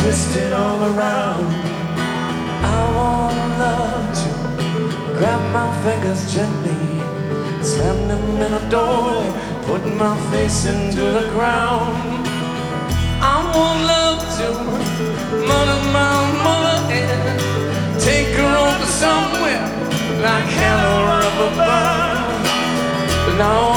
twisted all around. I want love to grab my fingers gently, slam them in a door, put my face into the ground. I want love to mother my mother and take her over somewhere like hell or up above. Now